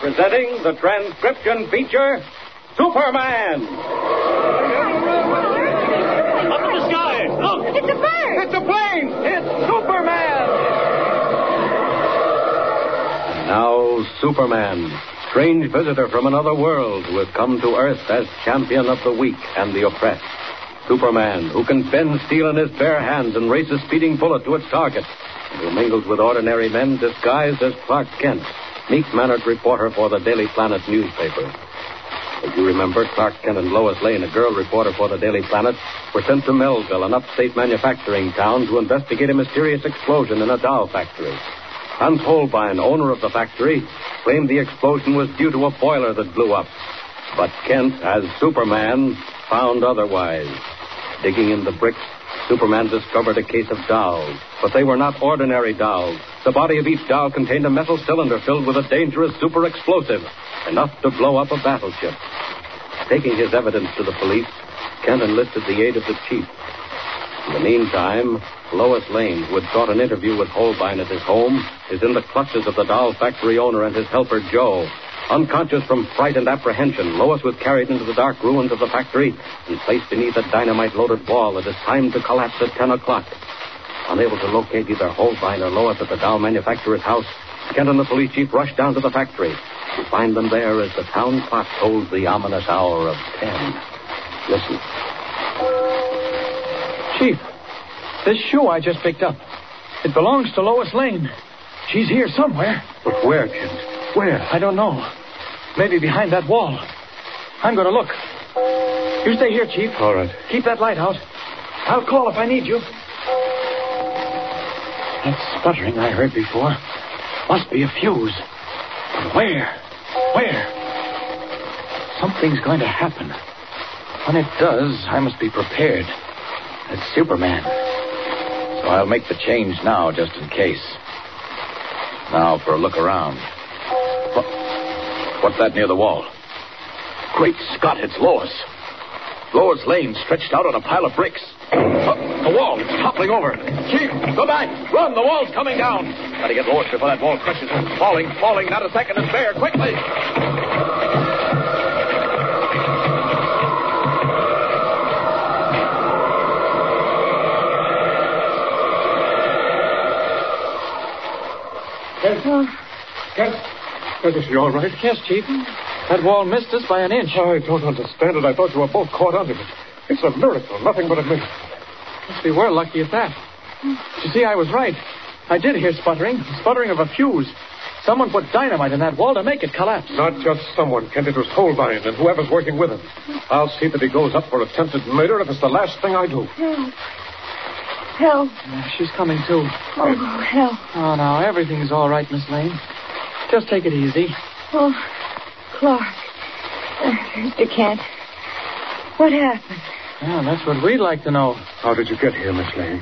presenting the transcription feature, Superman. Up in the sky! Look! It's a bird! It's a plane! It's Superman! And now, Superman, strange visitor from another world who has come to Earth as champion of the weak and the oppressed. Superman, who can bend steel in his bare hands and race a speeding bullet to its target, and who mingles with ordinary men disguised as Clark Kent, meek-mannered reporter for the Daily Planet newspaper. As you remember, Clark Kent and Lois Lane, a girl reporter for the Daily Planet, were sent to Melville, an upstate manufacturing town, to investigate a mysterious explosion in a doll factory. Hans Holbein, owner of the factory, claimed the explosion was due to a boiler that blew up. But Kent, as Superman, found otherwise. Digging in the bricks, Superman discovered a case of dolls. But they were not ordinary dolls. The body of each doll contained a metal cylinder filled with a dangerous super explosive, enough to blow up a battleship. Taking his evidence to the police, Kent enlisted the aid of the chief. In the meantime, Lois Lane, who had sought an interview with Holbein at his home, is in the clutches of the doll factory owner and his helper, Joe. Unconscious from fright and apprehension, Lois was carried into the dark ruins of the factory and placed beneath a dynamite-loaded wall that is timed to collapse at 10 o'clock. Unable to locate either Holbein or Lois at the doll manufacturer's house, Kent and the police chief rushed down to the factory to find them there as the town clock tolls the ominous hour of 10. Listen. Chief, this shoe I just picked up, it belongs to Lois Lane. She's here somewhere. But where, Kent? Where? I don't know. Maybe behind that wall. I'm going to look. You stay here, Chief. All right. Keep that light out. I'll call if I need you. That sputtering I heard before must be a fuse. But where? Where? Something's going to happen. When it does, I must be prepared. As Superman. So I'll make the change now, just in case. Now for a look around. What's that near the wall? Great Scott, it's Lois. Lois Lane stretched out on a pile of bricks. The wall, it's toppling over. Chief, go back. Run, the wall's coming down. Gotta get Lois before that wall crushes her. Falling, not a second to spare. Quickly. Is she all right? Yes, Chief. That wall missed us by an inch. I don't understand it. I thought you were both caught under it. It's a miracle. Nothing but a miracle. Yes, we were lucky at that. You see, I was right. I did hear sputtering. The sputtering of a fuse. Someone put dynamite in that wall to make it collapse. Not just someone, Kent. It was Holbein and whoever's working with him. I'll see that he goes up for attempted murder if it's the last thing I do. Help. She's coming, too. Oh, help. Oh, now, everything's all right, Miss Lane. Just take it easy. Oh, Clark. Mr. Kent. What happened? Yeah, that's what we'd like to know. How did you get here, Miss Lane?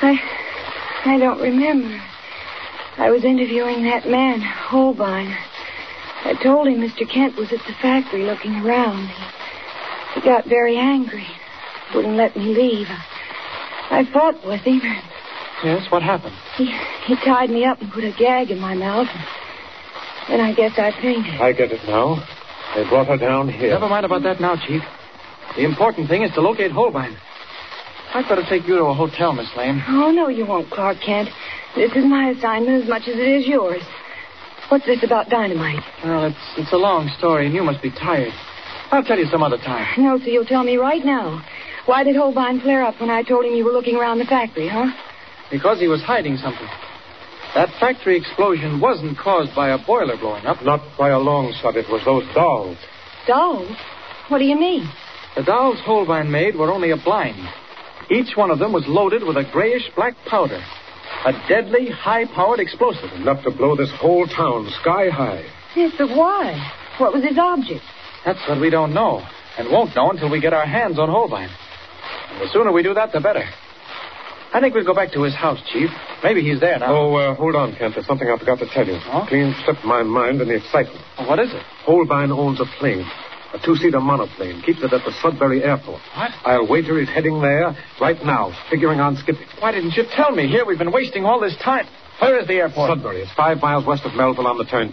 I don't remember. I was interviewing that man, Holbein. I told him Mr. Kent was at the factory looking around. He got very angry. Wouldn't let me leave. I fought with him. Yes, what happened? He tied me up and put a gag in my mouth. And I guess I fainted. I get it now. They brought her down here. Never mind about that now, Chief. The important thing is to locate Holbein. I'd better take you to a hotel, Miss Lane. Oh, no, you won't, Clark Kent. This is my assignment as much as it is yours. What's this about dynamite? Well, it's a long story, and you must be tired. I'll tell you some other time. No, so you'll tell me right now. Why did Holbein flare up when I told him you were looking around the factory, huh? Because he was hiding something. That factory explosion wasn't caused by a boiler blowing up. Not by a long shot. It was those dolls. Dolls? What do you mean? The dolls Holbein made were only a blind. Each one of them was loaded with a grayish-black powder. A deadly, high-powered explosive. Enough to blow this whole town sky high. Yes, but why? What was his object? That's what we don't know, and won't know until we get our hands on Holbein. And the sooner we do that, the better. I think we'll go back to his house, Chief. Maybe he's there now. Oh, hold on, Kent. There's something I forgot to tell you. Huh? Clean slipped my mind in the excitement. Well, what is it? Holbein owns a plane. A two-seater monoplane. Keeps it at the Sudbury Airport. What? I'll wager he's heading there right now, figuring on skipping. Why didn't you tell me? Here, we've been wasting all this time. Where is the airport? Sudbury. It's 5 miles west of Melville on the turnpike.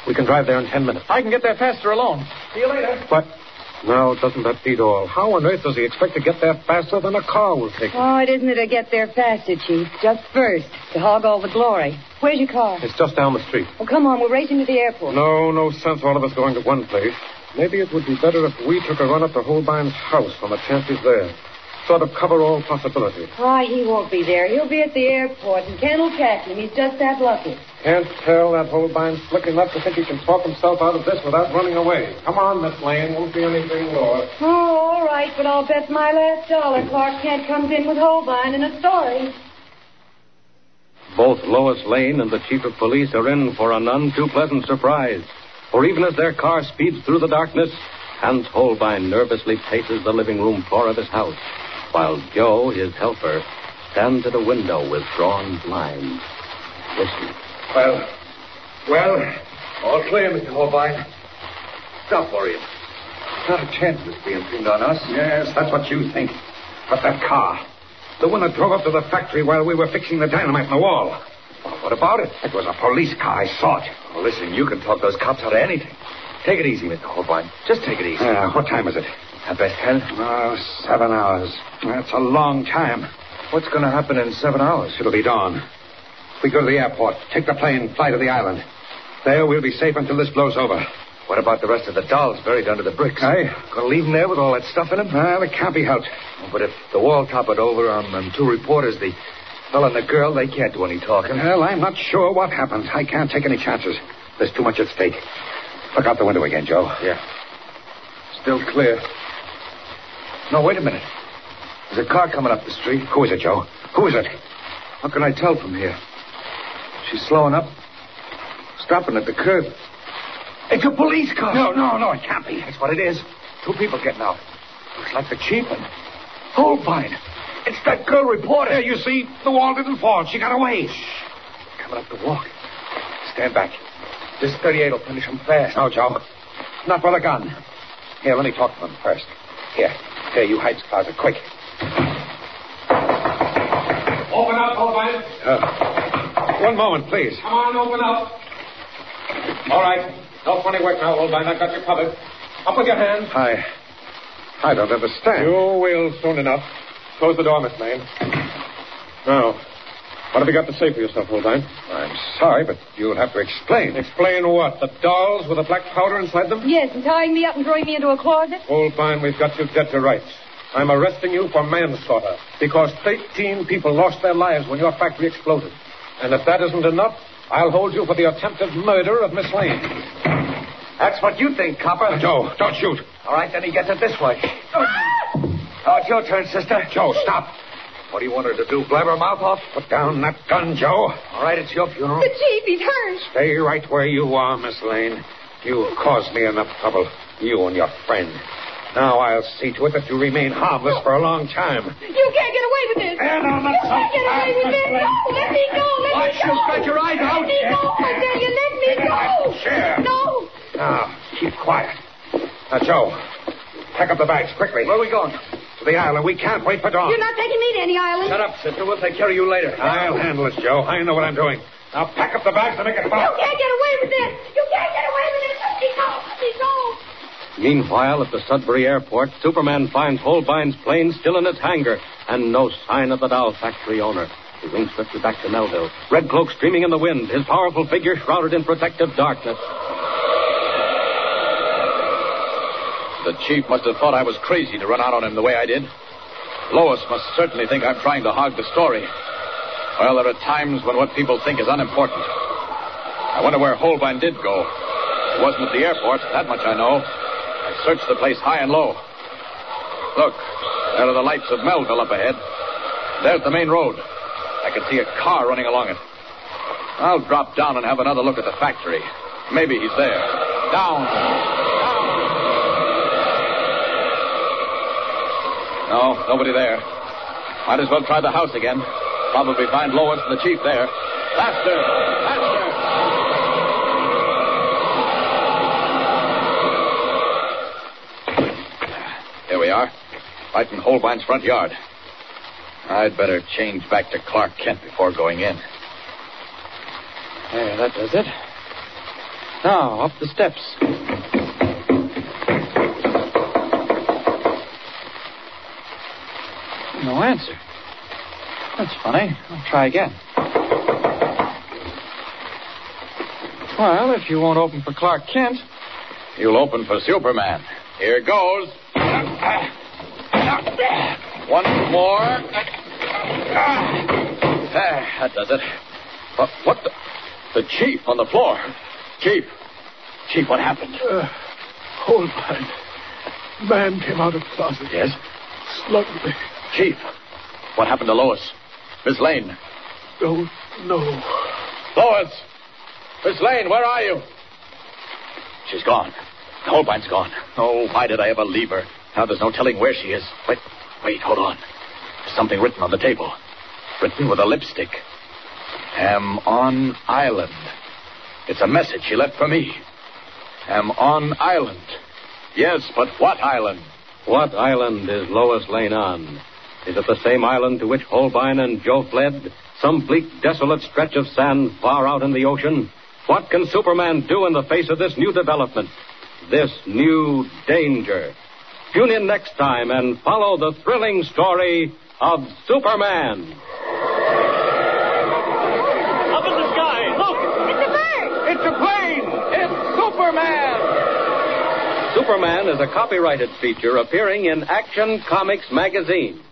We can drive there in 10 minutes. I can get there faster alone. See you later. But now, doesn't that beat all? How on earth does he expect to get there faster than a car will take him? Oh, it isn't to get there faster, Chief. Just first, to hog all the glory. Where's your car? It's just down the street. Well, come on, we're racing to the airport. No sense all of us going to one place. Maybe it would be better if we took a run up to Holbein's house when the chance is there. Sort of cover all possibilities. Why, he won't be there. He'll be at the airport, and Ken will catch him. He's just that lucky. Can't tell. That Holbein's slick enough to think he can talk himself out of this without running away. Come on, Miss Lane. Won't be anything lost. Oh, all right, but I'll bet my last dollar Clark Kent comes in with Holbein in a story. Both Lois Lane and the chief of police are in for a none too pleasant surprise. For even as their car speeds through the darkness, Hans Holbein nervously paces the living room floor of his house, while Joe, his helper, stands at a window with drawn blinds. Listen. Well, all clear, Mr. Holbein. Stop worrying. Not a chance of this being pinned on us. Yes, that's what you think. But that car, the one that drove up to the factory while we were fixing the dynamite in the wall. Well, what about it? It was a police car. I saw it. Well, listen, you can talk those cops out of anything. Take it easy, Mr. Holbein. Just take it easy. What time is it? 10:30. Oh, 7 hours. That's a long time. What's going to happen in 7 hours? It'll be dawn. We go to the airport, take the plane, fly to the island. There we'll be safe until this blows over. What about the rest of the dolls buried under the bricks? Aye. Going to leave them there with all that stuff in them? It can't be helped. Oh, but if the wall toppled over on them two reporters, the fella and the girl, they can't do any talking. Well, I'm not sure what happened. I can't take any chances. There's too much at stake. Look out the window again, Joe. Yeah. Still clear. No, wait a minute. There's a car coming up the street. Who is it, Joe? Who is it? How can I tell from here? She's slowing up, stopping at the curb. It's a police car. No, it can't be. That's what it is. Two people getting out. Looks like the chief and Holbein. It's that girl reporter. There, you see, the wall didn't fall. She got away. Shh. Coming up the walk. Stand back. This 38 will finish him fast. No, Joe. Not with a gun. Here, let me talk to him first. Here, you hide the closet, quick. Open up, Holbein. One moment, please. Come on, open up. All right. No funny work now, Holbein. I've got you covered. Up with your hands. I don't understand. You will soon enough. Close the door, Miss Lane. Now, what have you got to say for yourself, Holbein? I'm sorry, but you'll have to explain. Explain what? The dolls with the black powder inside them? Yes, and tying me up and throwing me into a closet? Holbein, we've got you dead to rights. I'm arresting you for manslaughter because 13 people lost their lives when your factory exploded. And if that isn't enough, I'll hold you for the attempted murder of Miss Lane. That's what you think, copper. Joe, don't shoot. All right, then he gets it this way. Now it's your turn, sister. Joe, stop. What do you want her to do, blab her mouth off? Put down that gun, Joe. All right, it's your funeral. The chief, he's hurt. Stay right where you are, Miss Lane. You've caused me enough trouble, you and your friend. Now I'll see to it that you remain harmless for a long time. You can't get away with this. And on the You can't get away with this. No, let me go. Watch, you'll scratch your eyes out. Let me go. I tell you, let me go. Chair. No. Now, keep quiet. Now, Joe, pack up the bags quickly. Where are we going? To the island. We can't wait for dawn. You're not taking me to any island. Shut up, sister. We'll take care of you later. I'll handle it, Joe. I know what I'm doing. Now, pack up the bags and make it You fast. can't get away with this. You can't get away with this. Let me go. Let me go. Meanwhile, at the Sudbury airport, Superman finds Holbein's plane still in its hangar and no sign of the doll factory owner. He wings swiftly back to Melville, red cloak streaming in the wind, his powerful figure shrouded in protective darkness. The chief must have thought I was crazy to run out on him the way I did. Lois must certainly think I'm trying to hog the story. Well, there are times when what people think is unimportant. I wonder where Holbein did go. He wasn't at the airport, that much I know. I searched the place high and low. Look, there are the lights of Melville up ahead. There's the main road. I can see a car running along it. I'll drop down and have another look at the factory. Maybe he's there. Down. No, nobody there. Might as well try the house again. Probably find Lois and the chief there. Faster! Here we are. Right in Holbein's front yard. I'd better change back to Clark Kent before going in. There, that does it. Now, up the steps. No answer. That's funny. I'll try again. Well, if you won't open for Clark Kent... You'll open for Superman. Here goes. One more. There, that does it. What the chief on the floor. Chief, what happened? Holbein. Man came out of the closet. Yes? Slugged me. Chief, what happened to Lois? Miss Lane. Don't know. Lois! Miss Lane, where are you? She's gone. Holbein's gone. Oh, why did I ever leave her? Now there's no telling where she is. Wait, hold on. There's something written on the table. Written with a lipstick. Am on island. It's a message she left for me. Am on island. Yes, but what island? What island is Lois Lane on? Is it the same island to which Holbein and Joe fled? Some bleak, desolate stretch of sand far out in the ocean? What can Superman do in the face of this new development? This new danger? Tune in next time and follow the thrilling story of Superman. Up in the sky, look! It's a bird! It's a plane! It's Superman! Superman is a copyrighted feature appearing in Action Comics magazine.